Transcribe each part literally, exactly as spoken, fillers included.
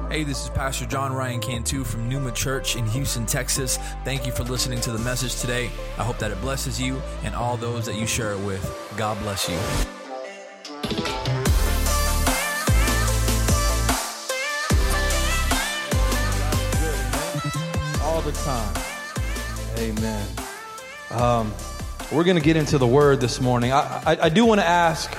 Hey, this is Pastor John Ryan Cantu from Numa Church in Houston, Texas. Thank you for listening to the message today. I hope that it blesses you and all those that you share it with. God bless you. All the time. Amen. Um, we're going to get into the word this morning. I, I, I do want to ask,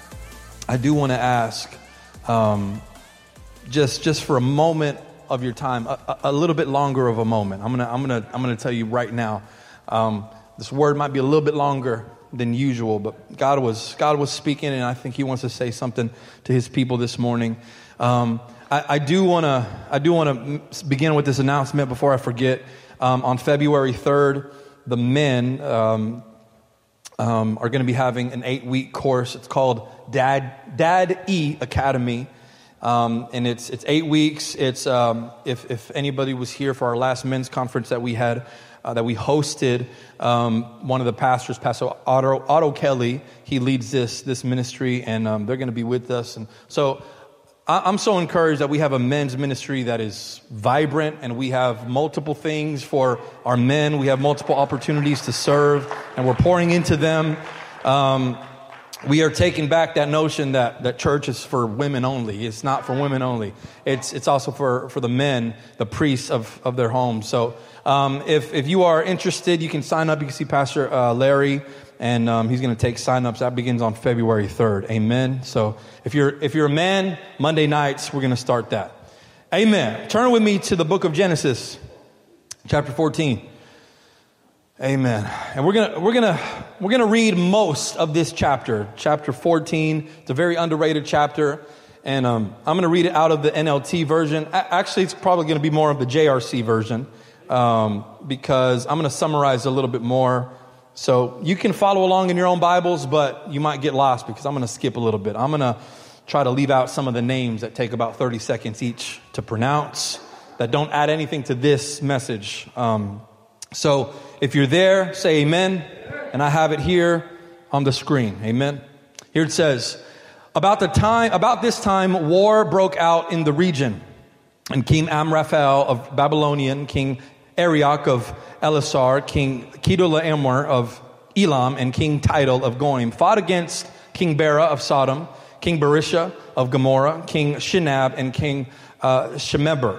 I do want to ask, um, just just for a moment of your time, a, a little bit longer of a moment. I'm gonna I'm gonna I'm gonna tell you right now. Um, this word might be a little bit longer than usual, but God was God was speaking, and I think He wants to say something to His people this morning. Um, I, I do want to I do want to begin with this announcement before I forget. Um, on February third, the men um, um, are going to be having an eight-week course. It's called Dad Dad E Academy, um, and it's it's eight weeks. It's um, if if anybody was here for our last men's conference that we had uh, that we hosted, um, one of the pastors, Pastor Otto, Otto Kelly, he leads this this ministry, and um, they're going to be with us, and so. I'm so encouraged that we have a men's ministry that is vibrant, and we have multiple things for our men. We have multiple opportunities to serve, and we're pouring into them. Um, we are taking back that notion that, that church is for women only. It's not for women only. It's it's also for, for the men, the priests of, of their homes. So um, if, if you are interested, you can sign up. You can see Pastor uh, Larry. And um, he's going to take sign-ups. That begins on February third. Amen. So if you're if you're a man, Monday nights, we're going to start that. Amen. Turn with me to the book of Genesis, chapter fourteen. Amen. And we're gonna we're gonna we're gonna read most of this chapter, chapter fourteen. It's a very underrated chapter, and um, I'm going to read it out of the N L T version. A- actually, it's probably going to be more of the J R C version um, because I'm going to summarize a little bit more. So you can follow along in your own Bibles, but you might get lost because I'm going to skip a little bit. I'm going to try to leave out some of the names that take about thirty seconds each to pronounce, that don't add anything to this message. Um, so if you're there, say amen. And I have it here on the screen. Amen. Here it says, about the time, about this time, war broke out in the region, and King Amraphel of Babylonian, King Arioch of Elasar, King Chedorlaomer of Elam, and King Tidal of Goim fought against King Bera of Sodom, King Berisha of Gomorrah, King Shinab, and King uh, Shemeber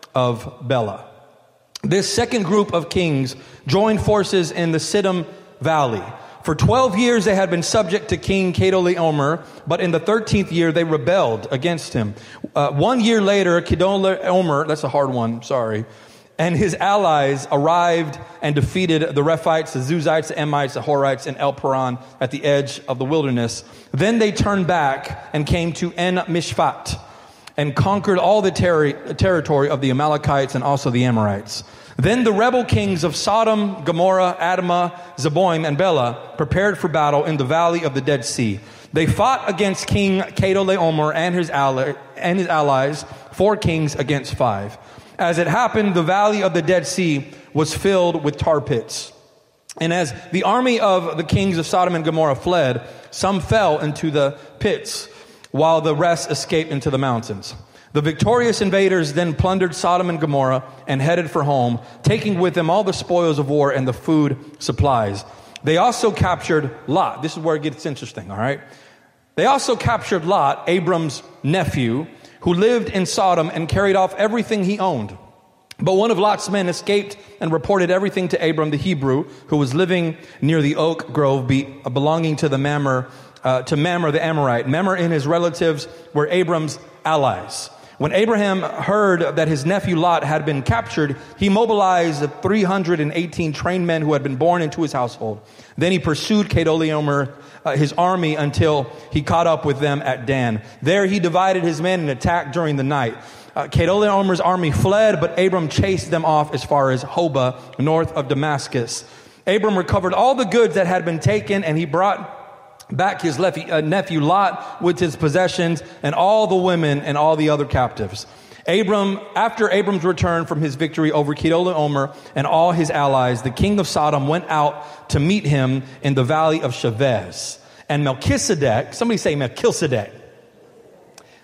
of Bela. This second group of kings joined forces in the Siddim Valley. For twelve years they had been subject to King Chedorlaomer, but in the thirteenth year they rebelled against him. Uh, one year later, Chedorlaomer, that's a hard one, sorry, and his allies arrived and defeated the Rephites, the Zuzites, the Emites, the Horites, and El Paran at the edge of the wilderness. Then they turned back and came to En Mishpat and conquered all the ter- territory of the Amalekites and also the Amorites. Then the rebel kings of Sodom, Gomorrah, Admah, Zeboim, and Bela prepared for battle in the valley of the Dead Sea. They fought against King Chedorlaomer and his ally- and his allies, four kings against five. As it happened, the valley of the Dead Sea was filled with tar pits. And as the army of the kings of Sodom and Gomorrah fled, some fell into the pits, while the rest escaped into the mountains. The victorious invaders then plundered Sodom and Gomorrah and headed for home, taking with them all the spoils of war and the food supplies. They also captured Lot. This is where it gets interesting, all right? They also captured Lot, Abram's nephew, who lived in Sodom and carried off everything he owned. But one of Lot's men escaped and reported everything to Abram the Hebrew, who was living near the oak grove be, belonging to the Mamre, uh, to Mamre the Amorite. Mamre and his relatives were Abram's allies. When Abraham heard that his nephew Lot had been captured, he mobilized the three hundred eighteen trained men who had been born into his household. Then he pursued Chedorlaomer, uh, his army, until he caught up with them at Dan. There he divided his men and attacked during the night. Uh, Chedorlaomer's army fled, but Abram chased them off as far as Hobah, north of Damascus. Abram recovered all the goods that had been taken, and he brought back his nephew Lot with his possessions and all the women and all the other captives. Abram, after Abram's return from his victory over Chedorlaomer and all his allies, the king of Sodom went out to meet him in the valley of Shavez. And Melchizedek, somebody say Melchizedek.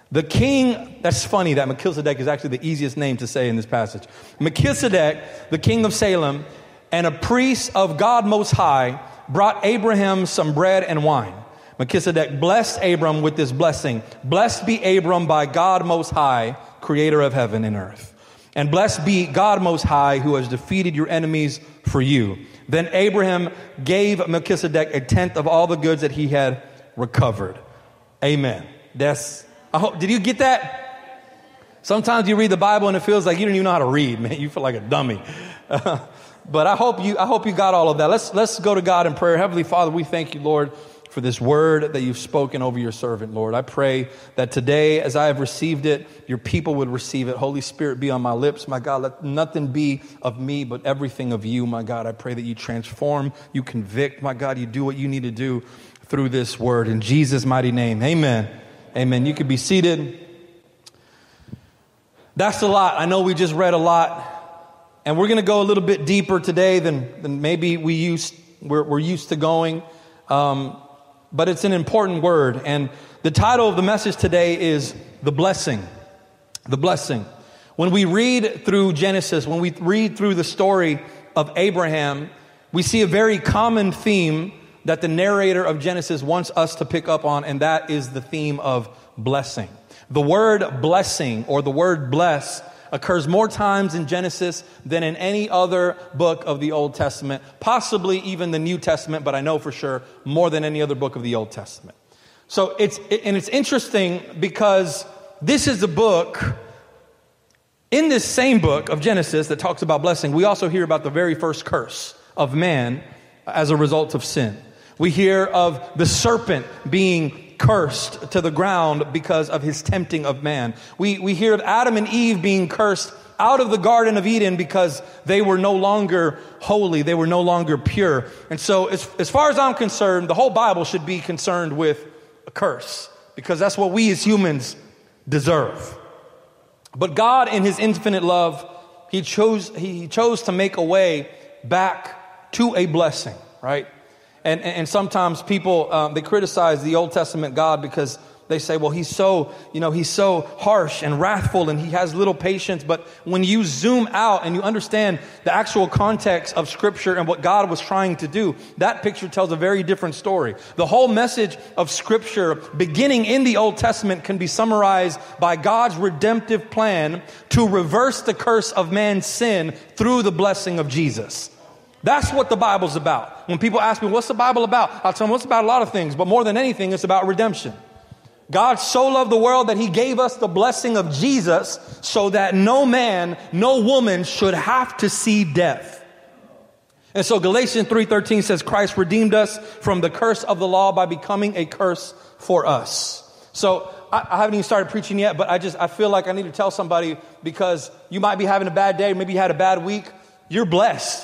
The king, that's funny that Melchizedek is actually the easiest name to say in this passage. Melchizedek, the king of Salem, and a priest of God Most High, brought Abraham some bread and wine. Melchizedek blessed Abram with this blessing. Blessed be Abram by God Most High, creator of heaven and earth. And blessed be God Most High, who has defeated your enemies for you. Then Abraham gave Melchizedek a tenth of all the goods that he had recovered. Amen. That's, I hope, did you get that? Sometimes you read the Bible and it feels like you don't even know how to read, man. You feel like a dummy. Uh, but I hope you, I hope you got all of that. Let's, let's go to God in prayer. Heavenly Father, we thank you, Lord, for this word that you've spoken over your servant, Lord. I pray that today, as I have received it, your people would receive it. Holy Spirit, be on my lips. My God, let nothing be of me, but everything of you, my God. I pray that you transform, you convict, my God, you do what you need to do through this word. In Jesus' mighty name, amen. Amen. You can be seated. That's a lot. I know we just read a lot, and we're going to go a little bit deeper today than, than maybe we used, we're, we're used to going. Um, But it's an important word. And the title of the message today is The Blessing. The Blessing. When we read through Genesis, when we read through the story of Abraham, we see a very common theme that the narrator of Genesis wants us to pick up on, and that is the theme of blessing. The word blessing, or the word bless, occurs more times in Genesis than in any other book of the Old Testament, possibly even the New Testament, but I know for sure more than any other book of the Old Testament. So it's, and it's interesting because this is a book, in this same book of Genesis that talks about blessing, we also hear about the very first curse of man as a result of sin. We hear of the serpent being cursed to the ground because of his tempting of man. We we hear of Adam and Eve being cursed out of the Garden of Eden because they were no longer holy. They were no longer pure. And so as, as far as I'm concerned, the whole Bible should be concerned with a curse because that's what we as humans deserve. But God, in his infinite love, he chose, he chose to make a way back to a blessing, right? And, and sometimes people, um, they criticize the Old Testament God because they say, well, he's so, you know, he's so harsh and wrathful and he has little patience. But when you zoom out and you understand the actual context of Scripture and what God was trying to do, that picture tells a very different story. The whole message of Scripture, beginning in the Old Testament, can be summarized by God's redemptive plan to reverse the curse of man's sin through the blessing of Jesus. That's what the Bible's about. When people ask me, what's the Bible about? I'll tell them, well, it's about a lot of things, but more than anything, it's about redemption. God so loved the world that he gave us the blessing of Jesus so that no man, no woman should have to see death. And so Galatians three thirteen says, Christ redeemed us from the curse of the law by becoming a curse for us. So I, I haven't even started preaching yet, but I just, I feel like I need to tell somebody because you might be having a bad day. Maybe you had a bad week. You're blessed.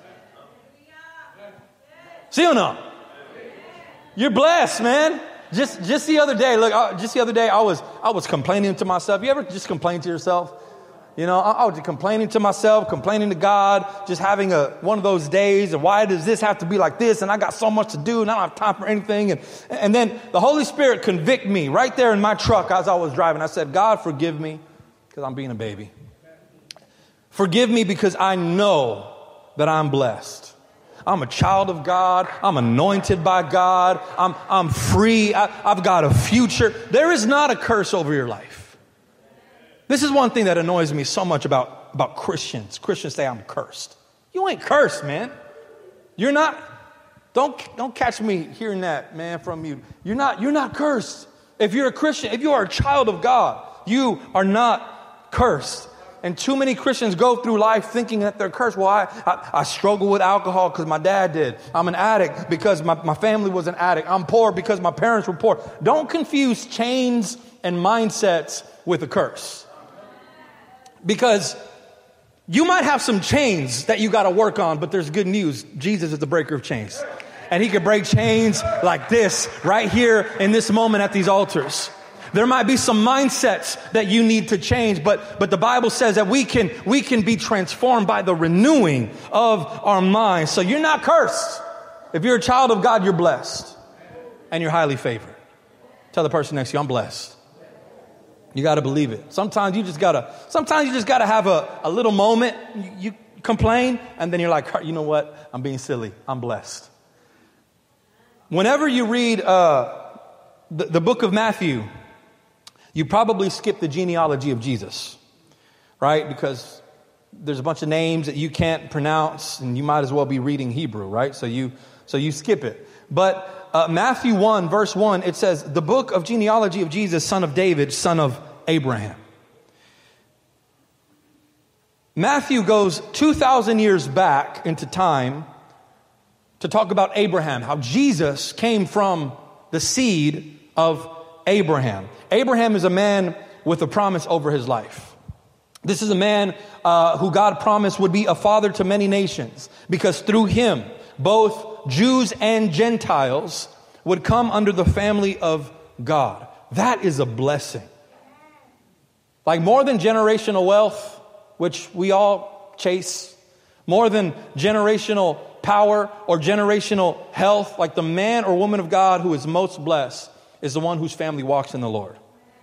See or no? You're blessed, man. Just, just the other day, look, just the other day, I was, I was complaining to myself. You ever just complain to yourself? You know, I, I was complaining to myself, complaining to God, just having a, one of those days. And why does this have to be like this? And I got so much to do and I don't have time for anything. And, and then the Holy Spirit convicted me right there in my truck as I was driving. I said, God, forgive me because I'm being a baby. Forgive me because I know that I'm blessed. I'm a child of God. I'm anointed by God. I'm, I'm free. I, I've got a future. There is not a curse over your life. This is one thing that annoys me so much about, about Christians. Christians say I'm cursed. You ain't cursed, man. You're not. Don't, don't catch me hearing that, man, from you. You're not, you're not cursed. If you're a Christian, if you are a child of God, you are not cursed. And too many Christians go through life thinking that they're cursed. Well, I, I, I struggle with alcohol because my dad did. I'm an addict because my, my family was an addict. I'm poor because my parents were poor. Don't confuse chains and mindsets with a curse. Because you might have some chains that you got to work on, but there's good news. Jesus is the breaker of chains. And he can break chains like this right here in this moment at these altars. There might be some mindsets that you need to change, but, but the Bible says that we can, we can be transformed by the renewing of our minds. So you're not cursed. If you're a child of God, you're blessed and you're highly favored. Tell the person next to you, I'm blessed. You got to believe it. Sometimes you just got to, sometimes you just got to have a, a little moment. You, you complain, and then you're like, you know what? I'm being silly. I'm blessed. Whenever you read uh, the, the book of Matthew, you probably skip the genealogy of Jesus, right? Because there's a bunch of names that you can't pronounce, and you might as well be reading Hebrew, right? So you, so you skip it. But Uh, Matthew one, verse one, it says, the book of genealogy of Jesus, son of David, son of Abraham. Matthew goes two thousand years back into time to talk about Abraham, how Jesus came from the seed of Abraham. Abraham is a man with a promise over his life. This is a man uh, who God promised would be a father to many nations, because through him, both Jews and Gentiles would come under the family of God. That is a blessing. Like more than generational wealth, which we all chase, more than generational power or generational health, like the man or woman of God who is most blessed is the one whose family walks in the Lord.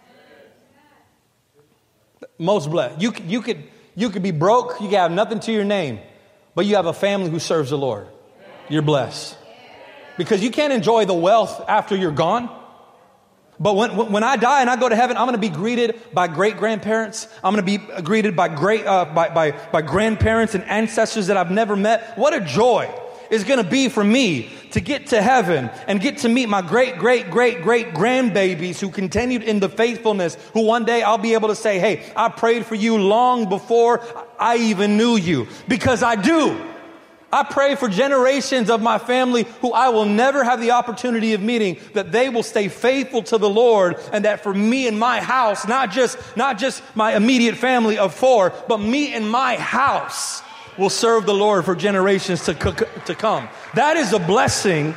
Most blessed. You, you could, you could be broke, you could have nothing to your name, but you have a family who serves the Lord. You're blessed. Because you can't enjoy the wealth after you're gone. But when when I die and I go to heaven, I'm going to be greeted by great grandparents. I'm going to be greeted by great uh, by, by by grandparents and ancestors that I've never met. What a joy it's going to be for me to get to heaven and get to meet my great great great great grandbabies who continued in the faithfulness. Who one day I'll be able to say, "Hey, I prayed for you long before I even knew you," because I do. I pray for generations of my family who I will never have the opportunity of meeting, that they will stay faithful to the Lord, and that for me and my house, not just, not just my immediate family of four, but me and my house will serve the Lord for generations to, to come. That is a blessing.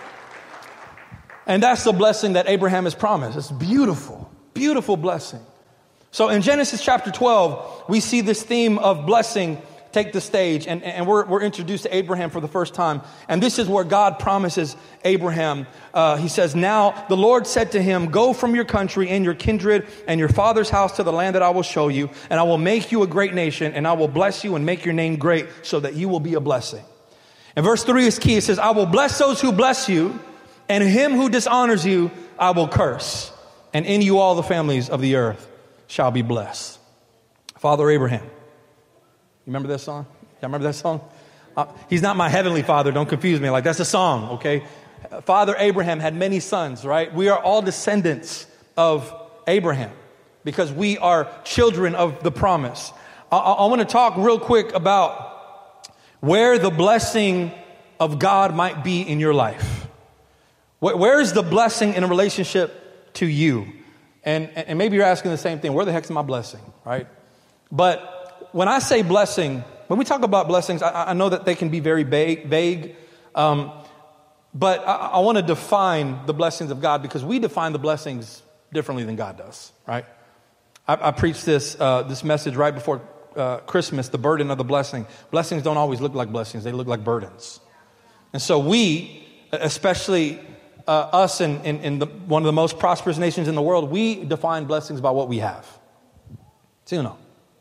And that's the blessing that Abraham has promised. It's beautiful, beautiful blessing. So in Genesis chapter twelve, we see this theme of blessing take the stage, and, and we're, we're introduced to Abraham for the first time. And this is where God promises Abraham. Uh, he says, now the Lord said to him, go from your country and your kindred and your father's house to the land that I will show you, and I will make you a great nation, and I will bless you and make your name great so that you will be a blessing. And verse three is key. It says, I will bless those who bless you, and him who dishonors you, I will curse. And in you all the families of the earth shall be blessed. Father Abraham. You remember that song? Y'all remember that song? Uh, he's not my heavenly father. Don't confuse me. Like, that's a song, okay? Father Abraham had many sons, right? We are all descendants of Abraham because we are children of the promise. I, I, I want to talk real quick about where the blessing of God might be in your life. Where, where is the blessing in a relationship to you? And, and maybe you're asking the same thing. Where the heck's my blessing, right? But when I say blessing, when we talk about blessings, I, I know that they can be very vague, vague um, but I, I want to define the blessings of God because we define the blessings differently than God does, right? I, I preached this uh, this message right before uh, Christmas, the burden of the blessing. Blessings don't always look like blessings. They look like burdens. And so we, especially uh, us in, in, in the, one of the most prosperous nations in the world, we define blessings by what we have. See or no?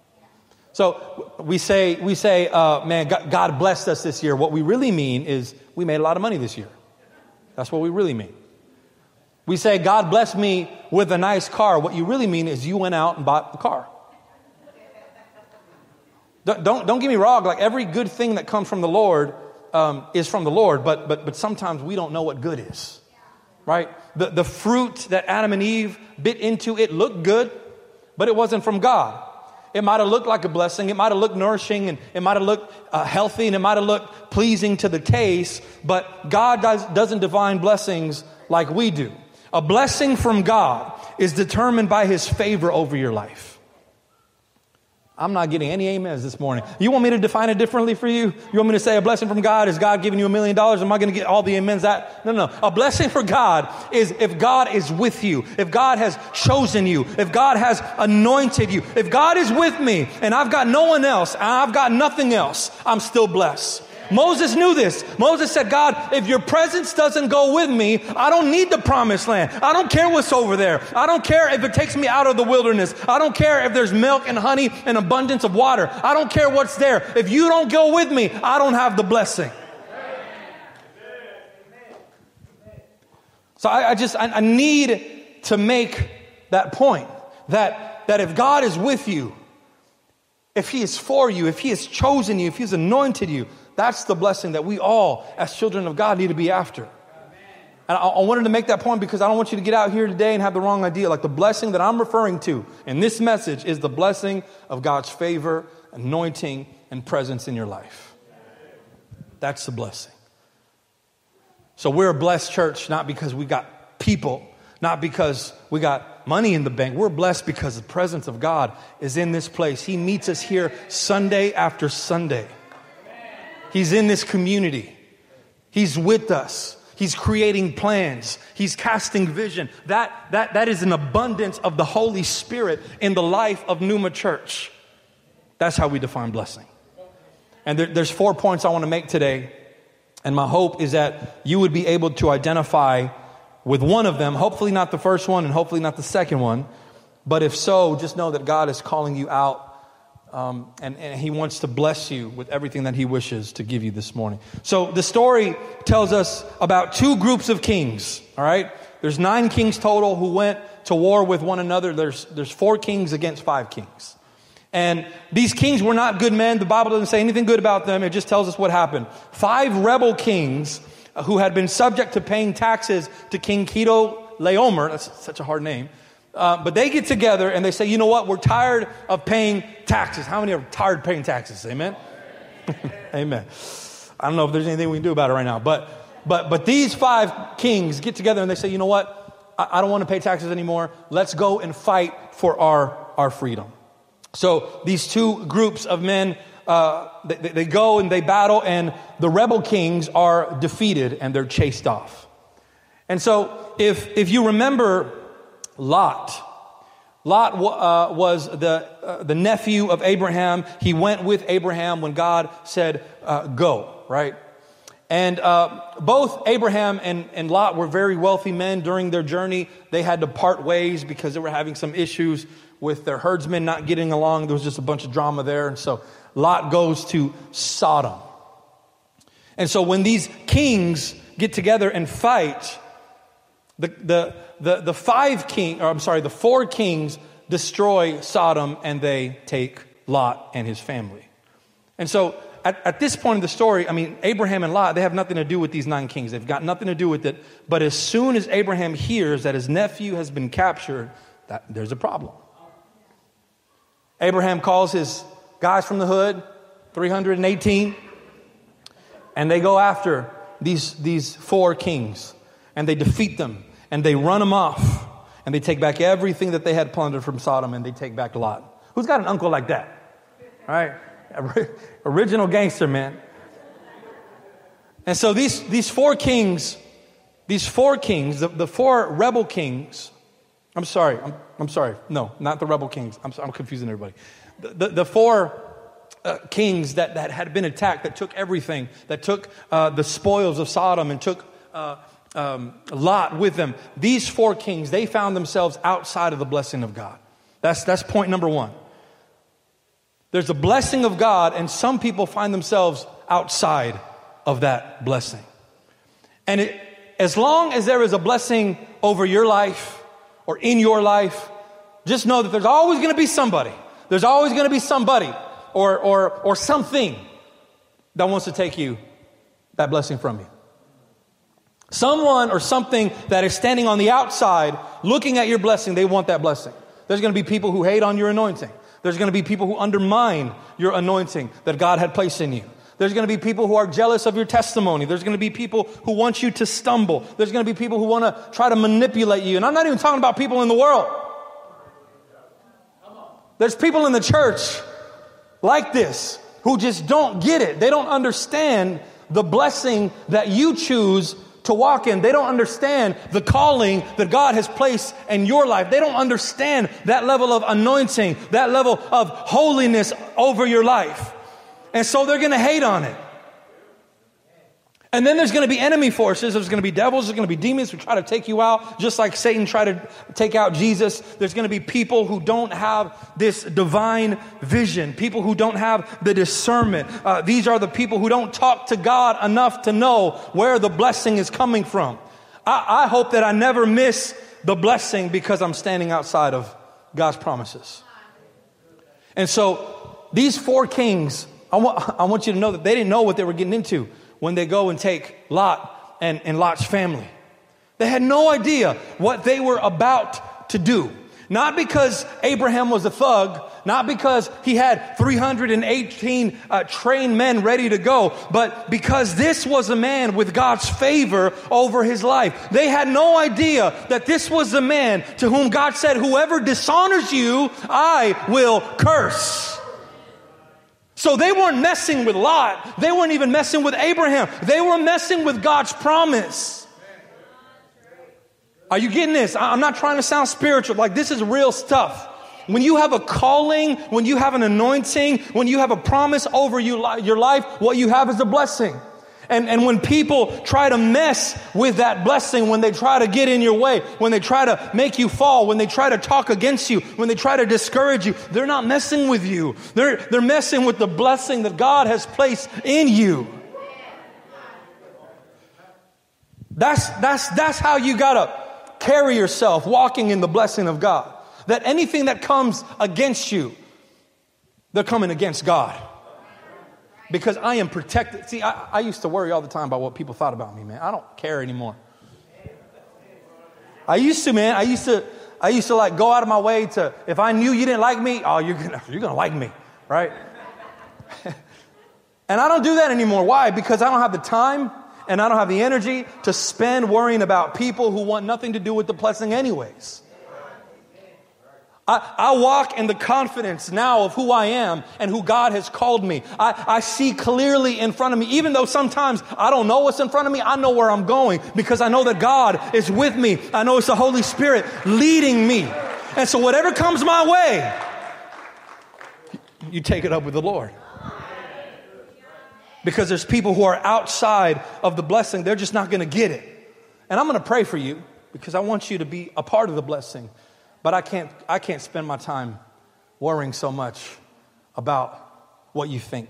So we say, we say, uh, man, God blessed us this year. What we really mean is we made a lot of money this year. That's what we really mean. We say, God blessed me with a nice car. What you really mean is you went out and bought the car. Don't, don't, don't get me wrong. Like every good thing that comes from the Lord um, is from the Lord. But, but, but sometimes we don't know what good is, right? The, the fruit that Adam and Eve bit into, it looked good, but it wasn't from God. It might have looked like a blessing. It might have looked nourishing, and it might have looked uh, healthy, and it might have looked pleasing to the taste. But God does, doesn't define blessings like we do. A blessing from God is determined by his favor over your life. I'm not getting any amens this morning. You want me to define it differently for you? You want me to say a blessing from God is God giving you a million dollars? Am I going to get all the amens? That no, no. A blessing for God is if God is with you, if God has chosen you, if God has anointed you, if God is with me and I've got no one else, and I've got nothing else, I'm still blessed. Moses knew this. Moses said, God, if your presence doesn't go with me, I don't need the promised land. I don't care what's over there. I don't care if it takes me out of the wilderness. I don't care if there's milk and honey and abundance of water. I don't care what's there. If you don't go with me, I don't have the blessing. So I, I just, I, I need to make that point that, that if God is with you, if he is for you, if he has chosen you, if he's anointed you, that's the blessing that we all, as children of God, need to be after. And I, I wanted to make that point because I don't want you to get out here today and have the wrong idea. Like the blessing that I'm referring to in this message is the blessing of God's favor, anointing, and presence in your life. That's the blessing. So we're a blessed church, not because we got people, not because we got money in the bank. We're blessed because the presence of God is in this place. He meets us here Sunday after Sunday. He's in this community. He's with us. He's creating plans. He's casting vision. That, that, that is an abundance of the Holy Spirit in the life of Pneuma Church. That's how we define blessing. And there, there's four points I want to make today. And my hope is that you would be able to identify with one of them. Hopefully not the first one and hopefully not the second one. But if so, just know that God is calling you out. Um, and, and he wants to bless you with everything that he wishes to give you this morning. So the story tells us about two groups of kings. All right. There's nine kings total who went to war with one another. There's, there's four kings against five kings. And these kings were not good men. The Bible doesn't say anything good about them. It just tells us what happened. Five rebel kings who had been subject to paying taxes to King Chedorlaomer. That's such a hard name. Uh, but they get together and they say, you know what? We're tired of paying taxes. How many are tired of paying taxes? Amen? Amen. I don't know if there's anything we can do about it right now. But but but these five kings get together and they say, you know what? I, I don't want to pay taxes anymore. Let's go and fight for our, our freedom. So these two groups of men, uh, they, they go and they battle, and the rebel kings are defeated and they're chased off. And so if if you remember Lot. Lot uh, was the uh, the nephew of Abraham. He went with Abraham when God said, uh, go, right? And uh, both Abraham and, and Lot were very wealthy men. During their journey, they had to part ways because they were having some issues with their herdsmen not getting along. There was just a bunch of drama there. And so Lot goes to Sodom. And so when these kings get together and fight, the the The the five king, or I'm sorry, the four kings destroy Sodom and they take Lot and his family. And so at, at this point in the story, I mean, Abraham and Lot, they have nothing to do with these nine kings. They've got nothing to do with it. But as soon as Abraham hears that his nephew has been captured, that there's a problem. Abraham calls his guys from the hood, three hundred eighteen, and they go after these, these four kings and they defeat them. And they run them off, and they take back everything that they had plundered from Sodom, and they take back Lot. Who's got an uncle like that? All right? Original gangster, man. And so these, these four kings, these four kings, the, the four rebel kings, I'm sorry, I'm, I'm sorry. No, not the rebel kings. I'm, I'm confusing everybody. The, the, the four uh, kings that, that had been attacked, that took everything, that took uh, the spoils of Sodom and took Uh, Um, Lot with them. These four kings, they found themselves outside of the blessing of God. That's that's point number one. There's a blessing of God, and some people find themselves outside of that blessing. And it, as long as there is a blessing over your life or in your life, just know that there's always going to be somebody. There's always going to be somebody or or or something that wants to take you that blessing from you. Someone or something that is standing on the outside looking at your blessing, they want that blessing. There's going to be people who hate on your anointing. There's going to be people who undermine your anointing that God had placed in you. There's going to be people who are jealous of your testimony. There's going to be people who want you to stumble. There's going to be people who want to try to manipulate you. And I'm not even talking about people in the world. There's people in the church like this who just don't get it. They don't understand the blessing that you choose to walk in. They don't understand the calling that God has placed in your life. They don't understand that level of anointing, that level of holiness over your life. And so they're going to hate on it. And then there's going to be enemy forces. There's going to be devils. There's going to be demons who try to take you out, just like Satan tried to take out Jesus. There's going to be people who don't have this divine vision, people who don't have the discernment. Uh, these are the people who don't talk to God enough to know where the blessing is coming from. I, I hope that I never miss the blessing because I'm standing outside of God's promises. And so these four kings, I want, I want you to know that they didn't know what they were getting into when they go and take Lot and, and Lot's family. They had no idea what they were about to do. Not because Abraham was a thug, not because he had three hundred eighteen uh, trained men ready to go, but because this was a man with God's favor over his life. They had no idea that this was the man to whom God said, whoever dishonors you, I will curse. So they weren't messing with Lot. They weren't even messing with Abraham. They were messing with God's promise. Are you getting this? I'm not trying to sound spiritual. Like, this is real stuff. When you have a calling, when you have an anointing, when you have a promise over you, your life, what you have is a blessing. And, and when people try to mess with that blessing, when they try to get in your way, when they try to make you fall, when they try to talk against you, when they try to discourage you, they're not messing with you. They're, they're messing with the blessing that God has placed in you. That's, that's, that's how you gotta carry yourself, walking in the blessing of God. That anything that comes against you, they're coming against God. Because I am protected. See, I, I used to worry all the time about what people thought about me, man. I don't care anymore. I used to, man. I used to, I used to like go out of my way to, if I knew you didn't like me, oh, you're gonna, you're gonna like me, right? And I don't do that anymore. Why? Because I don't have the time and I don't have the energy to spend worrying about people who want nothing to do with the blessing anyways. I, I walk in the confidence now of who I am and who God has called me. I, I see clearly in front of me, even though sometimes I don't know what's in front of me, I know where I'm going because I know that God is with me. I know it's the Holy Spirit leading me. And so whatever comes my way, you take it up with the Lord. Because there's people who are outside of the blessing. They're just not going to get it. And I'm going to pray for you because I want you to be a part of the blessing. But I can't, I can't spend my time worrying so much about what you think.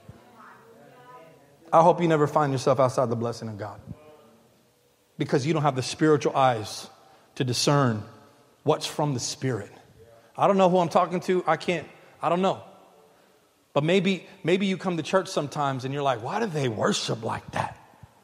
I hope you never find yourself outside the blessing of God. Because you don't have the spiritual eyes to discern what's from the Spirit. I don't know who I'm talking to. I can't, I don't know. But maybe, maybe you come to church sometimes and you're like, why do they worship like that?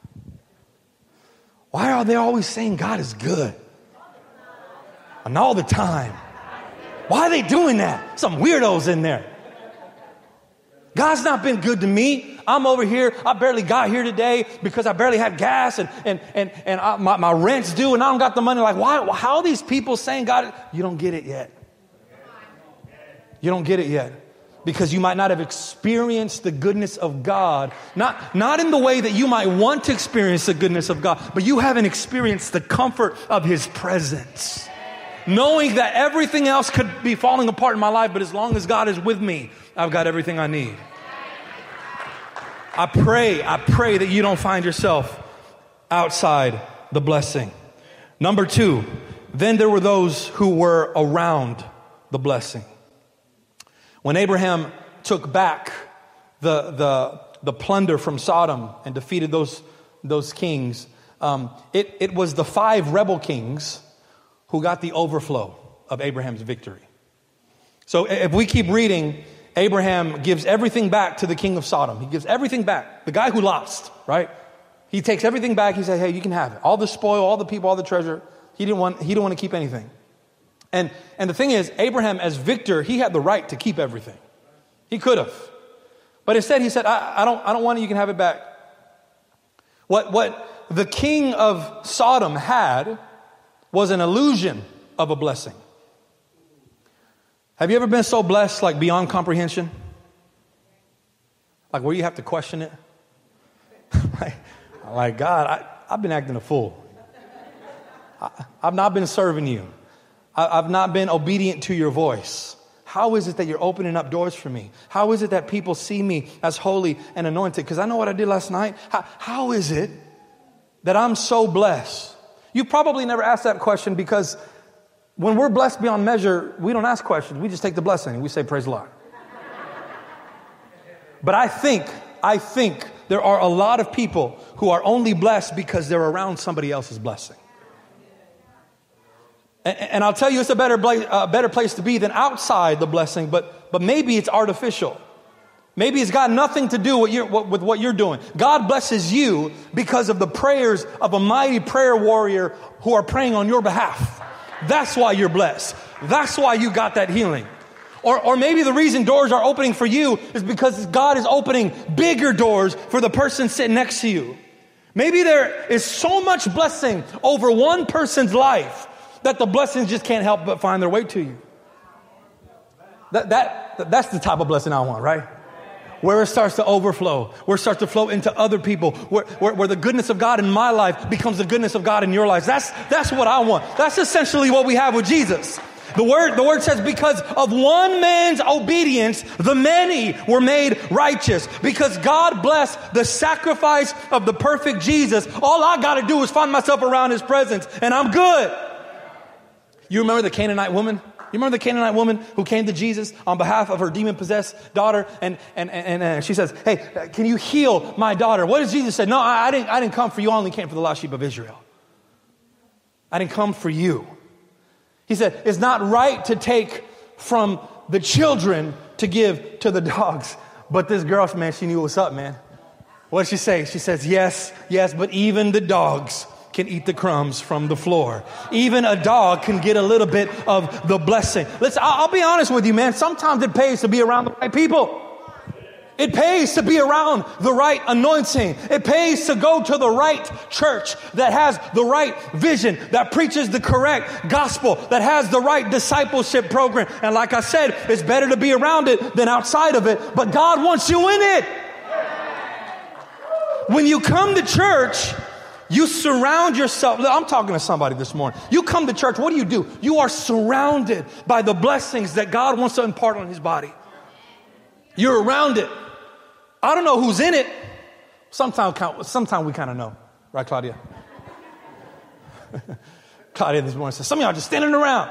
Why are they always saying God is good? And all the time. Why are they doing that? Some weirdos in there. God's not been good to me. I'm over here. I barely got here today because I barely had gas and and and, and I, my, my rent's due and I don't got the money. Like, why? How are these people saying God? You don't get it yet. You don't get it yet. Because you might not have experienced the goodness of God. Not, not in the way that you might want to experience the goodness of God, but you haven't experienced the comfort of His presence. Knowing that everything else could be falling apart in my life, but as long as God is with me, I've got everything I need. I pray, I pray that you don't find yourself outside the blessing. Number two, then there were those who were around the blessing. When Abraham took back the, the, the plunder from Sodom and defeated those, those kings, um, it, it was the five rebel kings who got the overflow of Abraham's victory. So if we keep reading, Abraham gives everything back to the king of Sodom. He gives everything back. The guy who lost, right? He takes everything back. He said, hey, you can have it. All the spoil, all the people, all the treasure. He didn't want, he didn't want to keep anything. And, and the thing is, Abraham as victor, he had the right to keep everything. He could have. But instead he said, I, I don't, I don't want it. You can have it back. What, what the king of Sodom had was an illusion of a blessing. Have you ever been so blessed, like beyond comprehension? Like where you have to question it? like, like, God, I, I've been acting a fool. I, I've not been serving you. I, I've not been obedient to your voice. How is it that you're opening up doors for me? How is it that people see me as holy and anointed? Because I know what I did last night. How, how is it that I'm so blessed? You probably never asked that question, because when we're blessed beyond measure, we don't ask questions. We just take the blessing and we say, praise the Lord. But I think, I think there are a lot of people who are only blessed because they're around somebody else's blessing. And, and I'll tell you, it's a better, a better place to be than outside the blessing, but, but maybe it's artificial. Maybe it's got nothing to do with, your, with what you're doing. God blesses you because of the prayers of a mighty prayer warrior who are praying on your behalf. That's why you're blessed. That's why you got that healing. Or, or maybe the reason doors are opening for you is because God is opening bigger doors for the person sitting next to you. Maybe there is so much blessing over one person's life that the blessings just can't help but find their way to you. That, that, that's the type of blessing I want, right? Where it starts to overflow, where it starts to flow into other people, where, where, where the goodness of God in my life becomes the goodness of God in your life. That's, that's what I want. That's essentially what we have with Jesus. The word, the word says, because of one man's obedience, the many were made righteous. Because God blessed the sacrifice of the perfect Jesus, all I got to do is find myself around his presence and I'm good. You remember the Canaanite woman? You remember the Canaanite woman who came to Jesus on behalf of her demon-possessed daughter, and and and, and she says, "Hey, can you heal my daughter?" What does Jesus say? No, I, I didn't. I didn't come for you. I only came for the lost sheep of Israel. I didn't come for you. He said, "It's not right to take from the children to give to the dogs." But this girl, man, she knew what's up, man. What did she say? She says, "Yes, yes, but even the dogs can eat the crumbs from the floor. Even a dog can get a little bit of the blessing." Let's, I'll be honest with you, man. Sometimes it pays to be around the right people. It pays to be around the right anointing. It pays to go to the right church that has the right vision, that preaches the correct gospel, that has the right discipleship program. And like I said, it's better to be around it than outside of it. But God wants you in it. When you come to church, you surround yourself. I'm talking to somebody this morning. You come to church, what do you do? You are surrounded by the blessings that God wants to impart on his body. You're around it. I don't know who's in it. Sometimes, sometimes we kind of know. Right, Claudia? Claudia this morning says, some of y'all just standing around.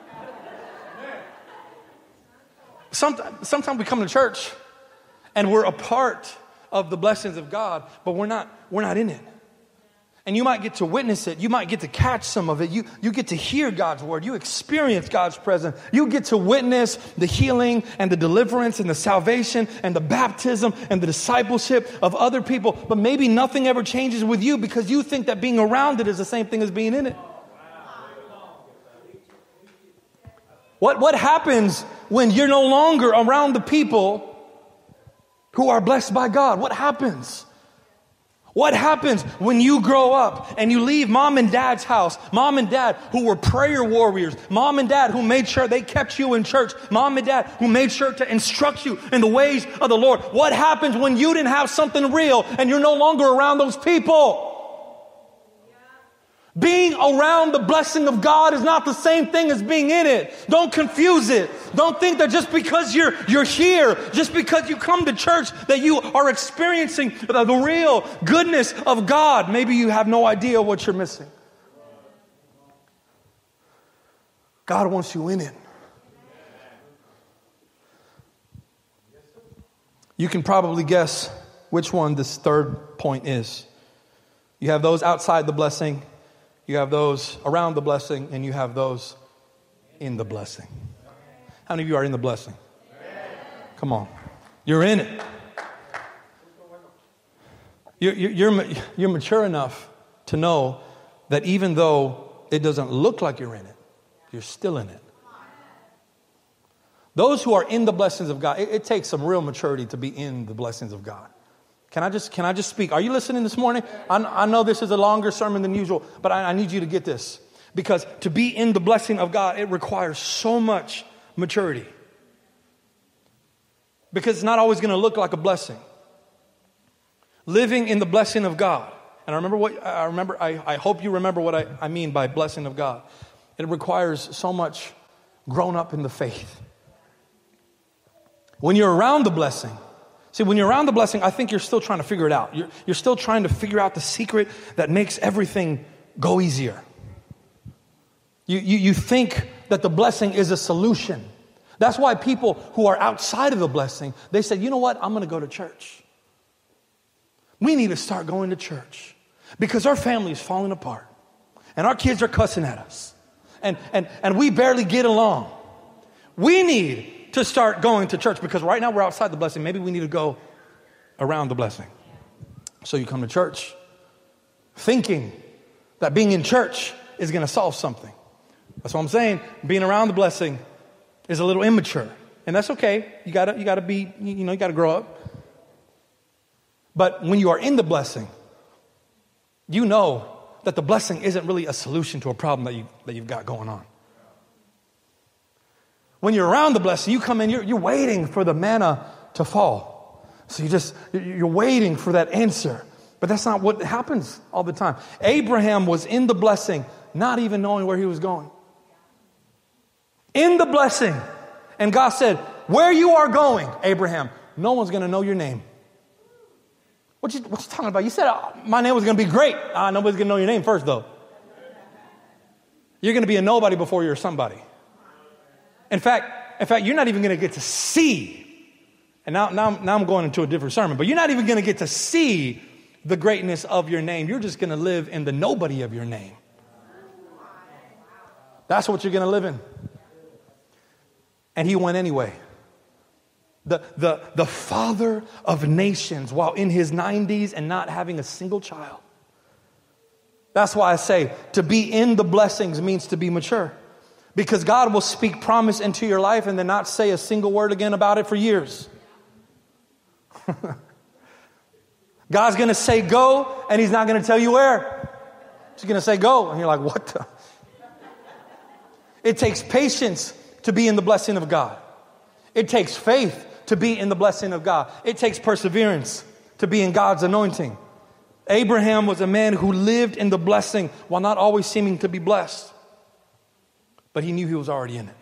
Sometimes, sometimes we come to church and we're a part of the blessings of God, but we're not, we're not in it. And you might get to witness it. You might get to catch some of it. You, you get to hear God's word. You experience God's presence. You get to witness the healing and the deliverance and the salvation and the baptism and the discipleship of other people. But maybe nothing ever changes with you because you think that being around it is the same thing as being in it. What, what happens when you're no longer around the people who are blessed by God? What happens? What happens when you grow up and you leave mom and dad's house? Mom and dad who were prayer warriors. Mom and dad who made sure they kept you in church. Mom and dad who made sure to instruct you in the ways of the Lord. What happens when you didn't have something real and you're no longer around those people? Being around the blessing of God is not the same thing as being in it. Don't confuse it. Don't think that just because you're you're here, just because you come to church, that you are experiencing the, the real goodness of God. Maybe you have no idea what you're missing. God wants you in it. You can probably guess which one this third point is. You have those outside the blessing. You have those around the blessing, and you have those in the blessing. How many of you are in the blessing? Come on. You're in it. You're, you're, you're mature enough to know that even though it doesn't look like you're in it, you're still in it. Those who are in the blessings of God, it, it takes some real maturity to be in the blessings of God. Can I just can I just speak? Are you listening this morning? I, I know this is a longer sermon than usual, but I, I need you to get this. Because to be in the blessing of God, it requires so much maturity. Because it's not always going to look like a blessing. Living in the blessing of God. And I remember what I remember. I, I hope you remember what I, I mean by blessing of God. It requires so much grown up in the faith. When you're around the blessing, see, when you're around the blessing, I think you're still trying to figure it out. You're, you're still trying to figure out the secret that makes everything go easier. You, you, you think that the blessing is a solution. That's why people who are outside of the blessing, they say, you know what, I'm going to go to church. We need to start going to church because our family is falling apart and our kids are cussing at us and, and, and we barely get along. We need to start going to church because right now we're outside the blessing. Maybe we need to go around the blessing. So you come to church thinking that being in church is going to solve something. That's what I'm saying. Being around the blessing is a little immature, and that's okay. You gotta, you gotta be, you know, you gotta grow up. But when you are in the blessing, you know that the blessing isn't really a solution to a problem that you that you've got going on. When you're around the blessing, you come in, you're, you're waiting for the manna to fall. So you just, you're waiting for that answer. But that's not what happens all the time. Abraham was in the blessing, not even knowing where he was going. In the blessing. And God said, where you are going, Abraham, no one's going to know your name. What you, what you talking about? You said uh, my name was going to be great. Uh, nobody's going to know your name first, though. You're going to be a nobody before you're somebody. In fact, in fact, you're not even going to get to see. And now, now, now I'm going into a different sermon, but you're not even going to get to see the greatness of your name. You're just going to live in the nobody of your name. That's what you're going to live in. And he went anyway. The, the, the father of nations, while in his nineties and not having a single child. That's why I say to be in the blessings means to be mature. Because God will speak promise into your life and then not say a single word again about it for years. God's going to say go, and he's not going to tell you where. He's going to say go, and you're like, what the? It takes patience to be in the blessing of God. It takes faith to be in the blessing of God. It takes perseverance to be in God's anointing. Abraham was a man who lived in the blessing while not always seeming to be blessed. But he knew he was already in it.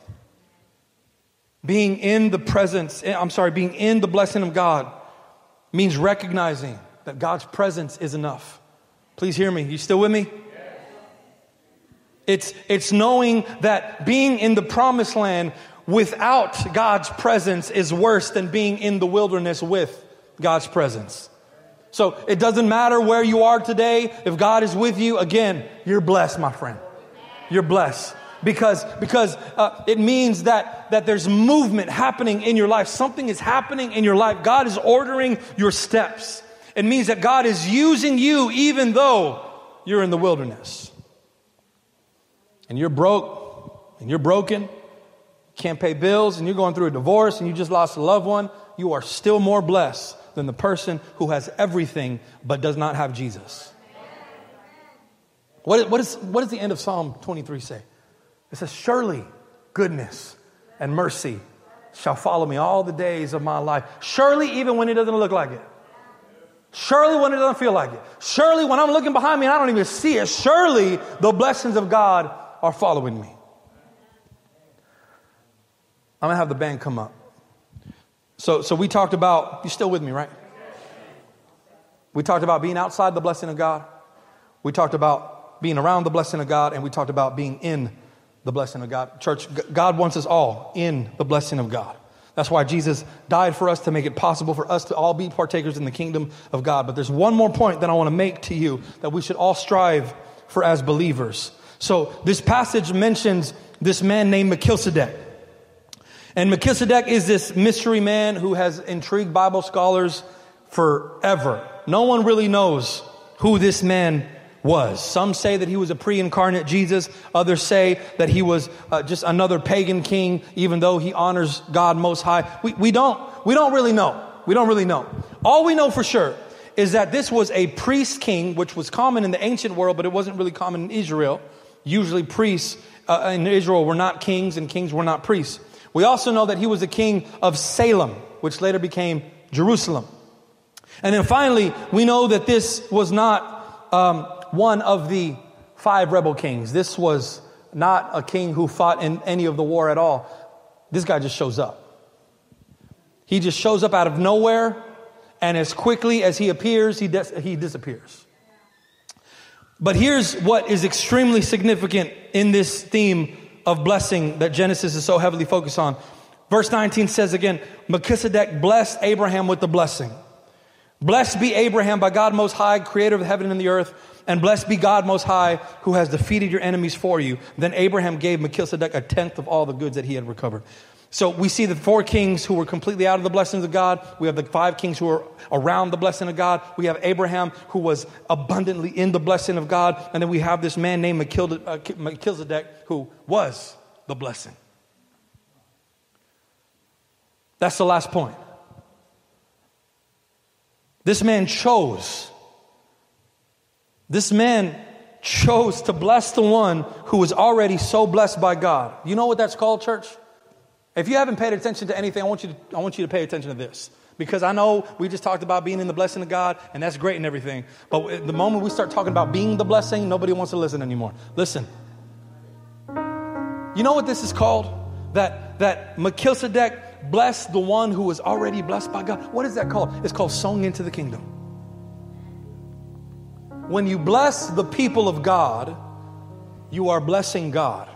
Being in the presence, I'm sorry, being in the blessing of God means recognizing that God's presence is enough. Please hear me. You still with me? Yes. It's, it's knowing that being in the promised land without God's presence is worse than being in the wilderness with God's presence. So it doesn't matter where you are today. If God is with you, again, you're blessed, my friend. You're blessed. Because, because uh, it means that, that there's movement happening in your life. Something is happening in your life. God is ordering your steps. It means that God is using you even though you're in the wilderness. And you're broke, and you're broken, can't pay bills, and you're going through a divorce, and you just lost a loved one. You are still more blessed than the person who has everything but does not have Jesus. What, what, is, what does the end of Psalm twenty-three say? It says, surely goodness and mercy shall follow me all the days of my life. Surely even when it doesn't look like it. Surely when it doesn't feel like it. Surely when I'm looking behind me and I don't even see it. Surely the blessings of God are following me. I'm going to have the band come up. So, so we talked about, you're still with me, right? We talked about being outside the blessing of God. We talked about being around the blessing of God. And we talked about being in the blessing of God. Church, God wants us all in the blessing of God. That's why Jesus died for us, to make it possible for us to all be partakers in the kingdom of God. But there's one more point that I want to make to you that we should all strive for as believers. So this passage mentions this man named Melchizedek. And Melchizedek is this mystery man who has intrigued Bible scholars forever. No one really knows who this man was. Some say that he was a pre-incarnate Jesus. Others say that he was uh, just another pagan king, even though he honors God Most High. We, we don't, we don't really know. We don't really know. All we know for sure is that this was a priest king, which was common in the ancient world, but it wasn't really common in Israel. Usually priests uh, in Israel were not kings, and kings were not priests. We also know that he was the king of Salem, which later became Jerusalem. And then finally, we know that this was not um, one of the five rebel kings. This was not a king who fought in any of the war at all. This guy just shows up. He just shows up out of nowhere, and as quickly as he appears, he, dis- he disappears. But here's what is extremely significant in this theme of blessing that Genesis is so heavily focused on. Verse nineteen says again, Melchizedek blessed Abraham with the blessing. Blessed be Abraham by God Most High, creator of heaven and the earth, and blessed be God Most High, who has defeated your enemies for you. Then Abraham gave Melchizedek a tenth of all the goods that he had recovered. So we see the four kings who were completely out of the blessings of God. We have the five kings who are around the blessing of God. We have Abraham, who was abundantly in the blessing of God. And then we have this man named Melchizedek, who was the blessing. That's the last point. This man chose. This man chose to bless the one who was already so blessed by God. You know what that's called, church? If you haven't paid attention to anything, I want you to, I want you to pay attention to this. Because I know we just talked about being in the blessing of God, and that's great and everything. But the moment we start talking about being the blessing, nobody wants to listen anymore. Listen. You know what this is called? That, that Melchizedek blessed the one who was already blessed by God. What is that called? It's called sowing into the kingdom. When you bless the people of God, you are blessing God.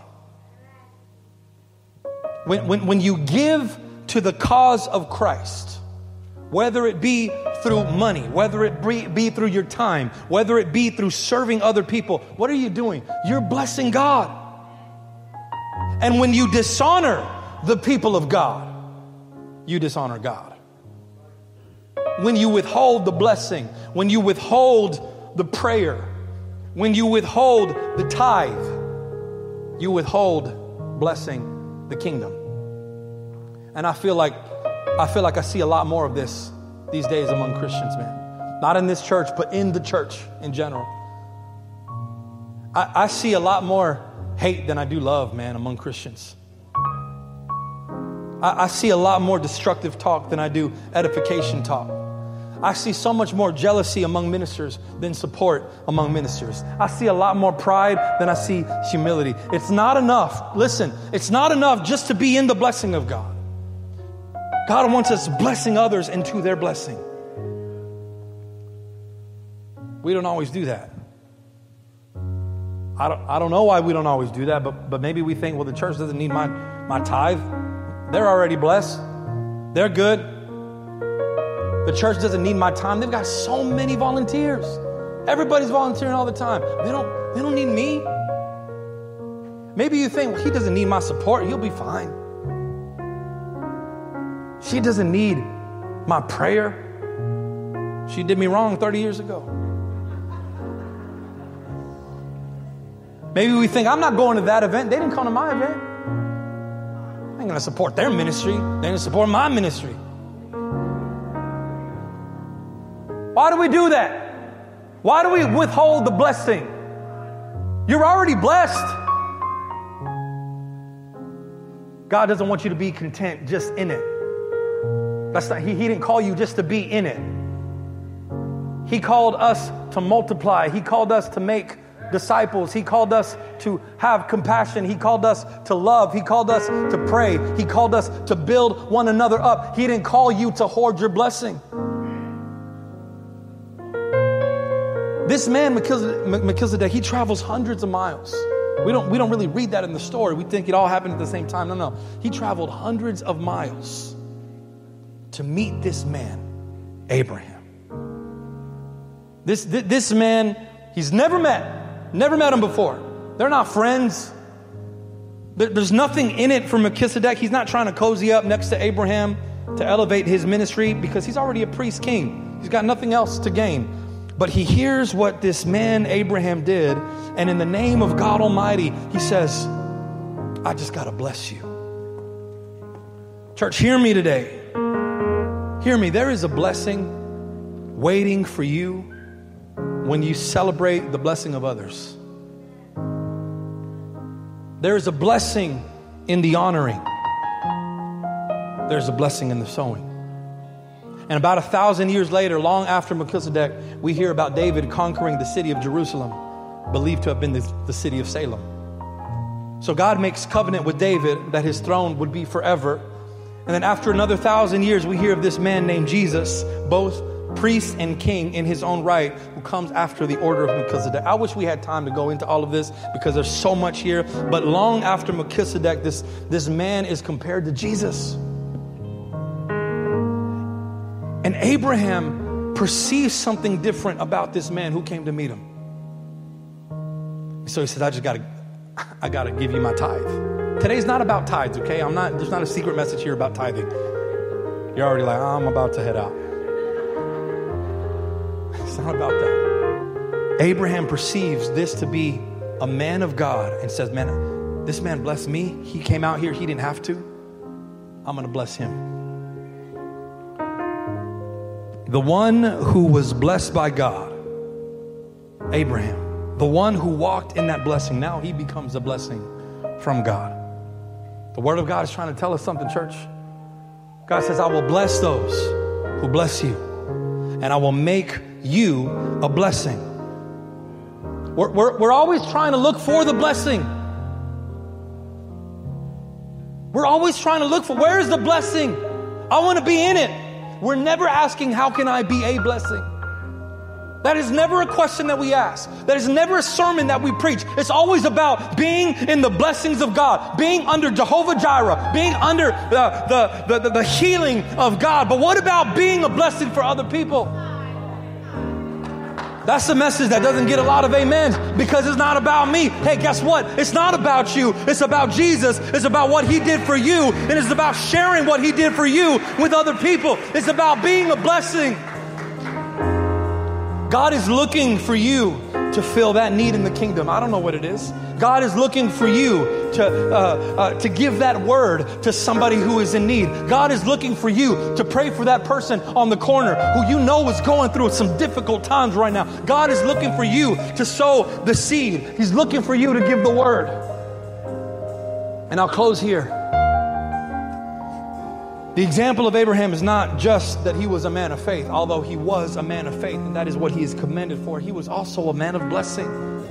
When, when, when you give to the cause of Christ, whether it be through money, whether it be, be through your time, whether it be through serving other people, what are you doing? You're blessing God. And when you dishonor the people of God, you dishonor God. When you withhold the blessing, when you withhold the prayer, when you withhold the tithe, you withhold blessing the kingdom. And I feel like I feel like I see a lot more of this these days among Christians, man. Not in this church, but in the church in general. I, I see a lot more hate than I do love, man, among Christians. I, I see a lot more destructive talk than I do edification talk. I see so much more jealousy among ministers than support among ministers. I see a lot more pride than I see humility. It's not enough. Listen, it's not enough just to be in the blessing of God. God wants us blessing others into their blessing. We don't always do that. I don't, I don't know why we don't always do that, but, but maybe we think, well, the church doesn't need my, my tithe. They're already blessed. They're good. The church doesn't need my time. They've got so many volunteers. Everybody's volunteering all the time. They don't, they don't need me. Maybe you think, well, he doesn't need my support. He'll be fine. She doesn't need my prayer. She did me wrong thirty years ago. Maybe we think, I'm not going to that event. They didn't come to my event. I ain't going to support their ministry. They didn't support my ministry. Why do we do that? Why do we withhold the blessing? You're already blessed. God doesn't want you to be content just in it. That's not, he, he didn't call you just to be in it. He called us to multiply. He called us to make disciples. He called us to have compassion. He called us to love. He called us to pray. He called us to build one another up. He didn't call you to hoard your blessing. This man, Melchizedek, he travels hundreds of miles. We don't, we don't really read that in the story. We think it all happened at the same time. No, no. He traveled hundreds of miles to meet this man, Abraham. This, this, this man, he's never met, never met him before. They're not friends. There, there's nothing in it for Melchizedek. He's not trying to cozy up next to Abraham to elevate his ministry because he's already a priest king. He's got nothing else to gain. But he hears what this man Abraham did, and in the name of God Almighty, he says, I just got to bless you. Church, hear me today. Hear me. There is a blessing waiting for you when you celebrate the blessing of others. There is a blessing in the honoring. There's a blessing in the sowing. And about a thousand years later, long after Melchizedek, we hear about David conquering the city of Jerusalem, believed to have been the, the city of Salem. So God makes covenant with David that his throne would be forever. And then after another thousand years, we hear of this man named Jesus, both priest and king in his own right, who comes after the order of Melchizedek. I wish we had time to go into all of this because there's so much here. But long after Melchizedek, this, this man is compared to Jesus. And Abraham perceives something different about this man who came to meet him. So he says, I just got to, I got to give you my tithe. Today's not about tithes, okay? I'm not, there's not a secret message here about tithing. You're already like, oh, I'm about to head out. It's not about that. Abraham perceives this to be a man of God and says, man, this man blessed me. He came out here. He didn't have to. I'm going to bless him. The one who was blessed by God, Abraham, the one who walked in that blessing, now he becomes a blessing from God. The word of God is trying to tell us something, church. God says, I will bless those who bless you, and I will make you a blessing. We're, we're, we're always trying to look for the blessing. We're always trying to look for, where is the blessing? I want to be in it. We're never asking, how can I be a blessing? That is never a question that we ask. That is never a sermon that we preach. It's always about being in the blessings of God, being under Jehovah Jireh, being under the, the, the, the, the healing of God. But what about being a blessing for other people? That's the message that doesn't get a lot of amens because it's not about me. Hey, guess what? It's not about you. It's about Jesus. It's about what he did for you. And it's about sharing what he did for you with other people. It's about being a blessing. God is looking for you to fill that need in the kingdom. I don't know what it is. God is looking for you to uh, uh, to give that word to somebody who is in need. God is looking for you to pray for that person on the corner who you know is going through some difficult times right now. God is looking for you to sow the seed. He's looking for you to give the word. And I'll close here. The example of Abraham is not just that he was a man of faith, although he was a man of faith, and that is what he is commended for. He was also a man of blessing.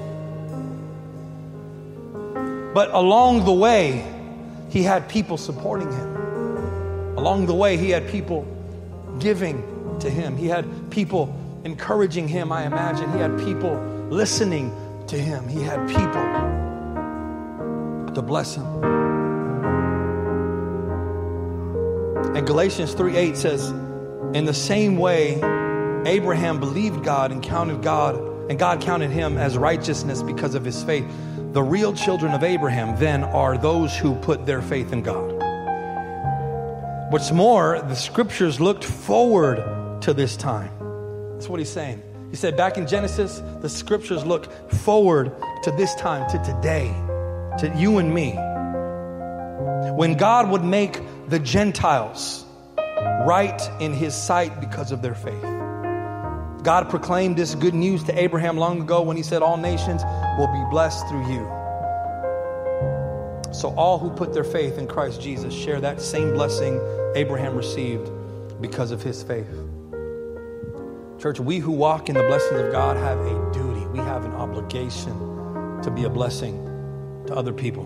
But along the way, he had people supporting him. Along the way, he had people giving to him. He had people encouraging him, I imagine. He had people listening to him. He had people to bless him. And Galatians three eight says, in the same way, Abraham believed God and counted God, and God counted him as righteousness because of his faith. The real children of Abraham then are those who put their faith in God. What's more, the scriptures looked forward to this time. That's what he's saying. He said back in Genesis, the scriptures look forward to this time, to today, to you and me. When God would make the Gentiles right in his sight because of their faith. God proclaimed this good news to Abraham long ago when he said, all nations will be blessed through you. So all who put their faith in Christ Jesus share that same blessing Abraham received because of his faith. Church, we who walk in the blessings of God have a duty. We have an obligation to be a blessing to other people.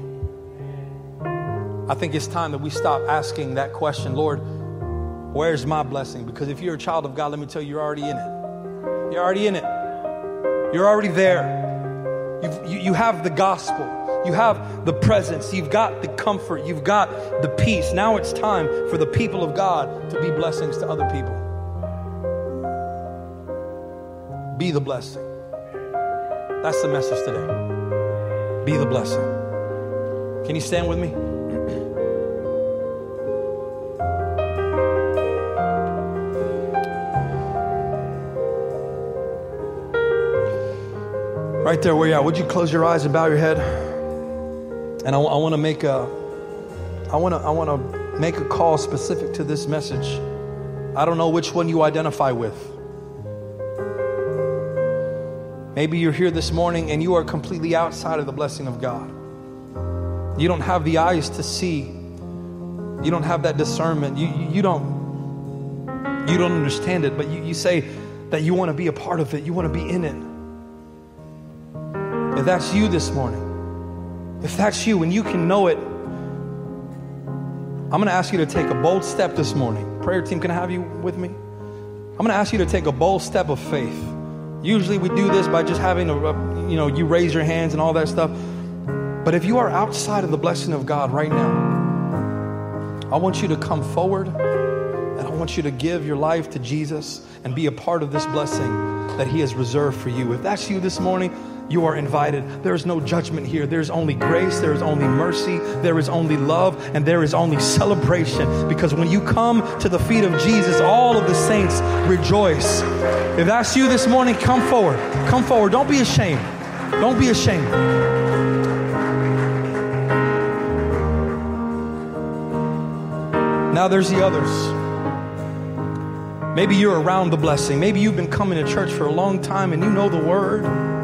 I think it's time that we stop asking that question, Lord, where's my blessing? Because if you're a child of God, let me tell you, you're already in it. You're already in it. You're already there. You've, you, you have the gospel. You have the presence. You've got the comfort. You've got the peace. Now it's time for the people of God to be blessings to other people. Be the blessing. That's the message today. Be the blessing. Can you stand with me? Right there where you're at, would you close your eyes and bow your head? And I, I want to make a, I want to, I want to make a call specific to this message. I don't know which one you identify with. Maybe you're here this morning and you are completely outside of the blessing of God. You don't have the eyes to see. You don't have that discernment. You, you, you don't, you don't understand it, but you, you say that you want to be a part of it. You want to be in it. If that's you this morning, if that's you and you can know it I'm going to ask you to take a bold step this morning. Prayer team, can I have you with me? I'm going to ask you to take a bold step of faith. Usually we do this by just having a, a, you know, you raise your hands and all that stuff. But if you are outside of the blessing of God right now, I want you to come forward and I want you to give your life to Jesus and be a part of this blessing that He has reserved for you. If that's you this morning, you are invited. There is no judgment here. There's only grace. There is only mercy. There is only love. And there is only celebration. Because when you come to the feet of Jesus, all of the saints rejoice. If that's you this morning, come forward. Come forward. Don't be ashamed. Don't be ashamed. Now there's the others. Maybe you're around the blessing. Maybe you've been coming to church for a long time and you know the word.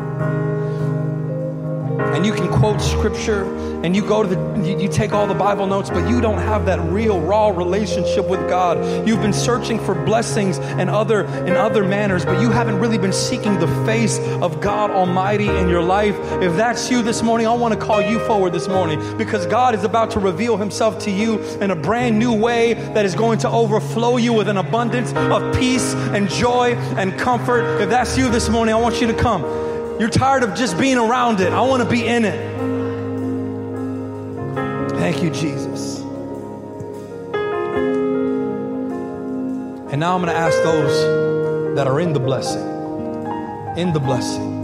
And you can quote scripture and you go to the, you, you take all the Bible notes, but you don't have that real raw relationship with God. You've been searching for blessings and other in other manners, but you haven't really been seeking the face of God Almighty in your life. If that's you this morning, I want to call you forward this morning because God is about to reveal Himself to you in a brand new way that is going to overflow you with an abundance of peace and joy and comfort. If that's you this morning, I want you to come. You're tired of just being around it. I want to be in it. Thank you, Jesus. And now I'm going to ask those that are in the blessing, in the blessing.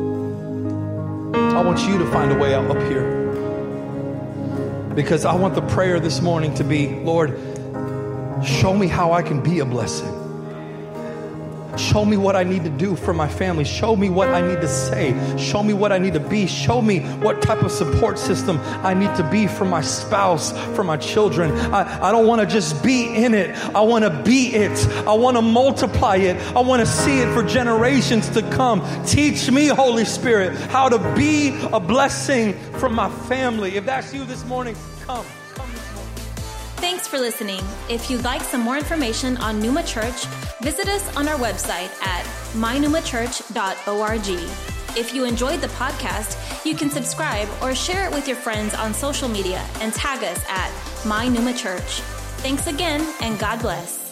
I want you to find a way up here. Because I want the prayer this morning to be, Lord, show me how I can be a blessing. Show me what I need to do for my family. Show me what I need to say. Show me what I need to be. Show me what type of support system I need to be for my spouse, for my children. I, I don't want to just be in it. I want to be it. I want to multiply it. I want to see it for generations to come. Teach me, Holy Spirit, how to be a blessing for my family. If that's you this morning, come. Thanks for listening. If you'd like some more information on Pneuma Church, visit us on our website at my pneuma church dot org. If you enjoyed the podcast, you can subscribe or share it with your friends on social media and tag us at My Pneuma Church. Thanks again, and God bless.